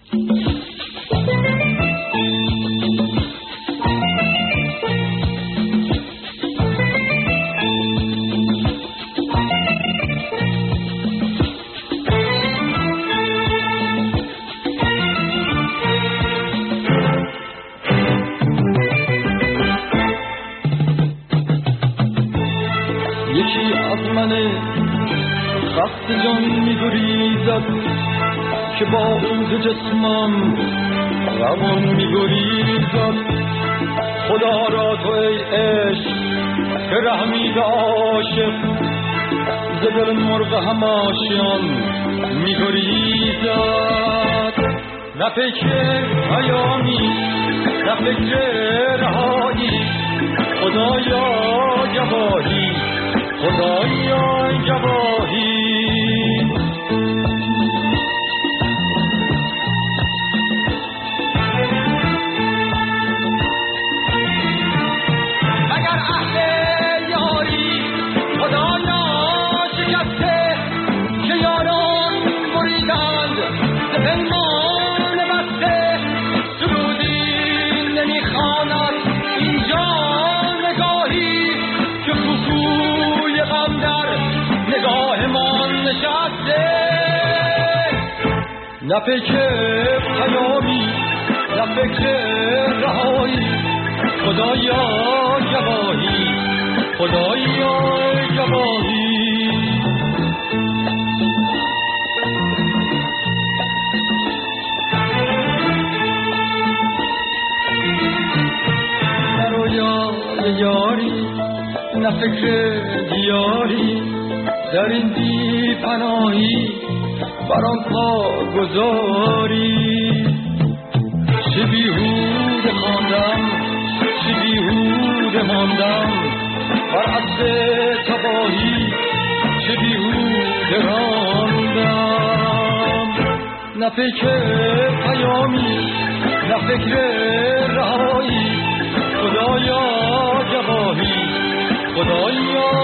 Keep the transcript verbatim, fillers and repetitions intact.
یکی از من خسته جان می‌گریزد که با اون جسمم روان می‌گریزد. خدا را تو ای عشق که رحمی به عاشق، ز دل مرغ هماشیان می‌گریزد. نه فکر پیامی نه فکر رهایی، خدایا گواهی خدایا گواهی. اگر اهل یاری خدایا شکسته، که یاران بریدند ز پیمان بسته. سرودی نمیخواند اینجا نگاهی، که کوکوی غم در نگاه من نشسته. نه فکر پیامی نه فکر رهایی، خدایا گواهی خدایا گواهی. نه رویای یاری نه فکر دیاری، در این بی پناهی برام پا گذاری. چه بیهوده ماندم چه بیهوده ماندم بر عصر تباهی، چه بیهوده راندم. نه فکر پیامی نه فکر رهایی، خدایا گواهی خدایا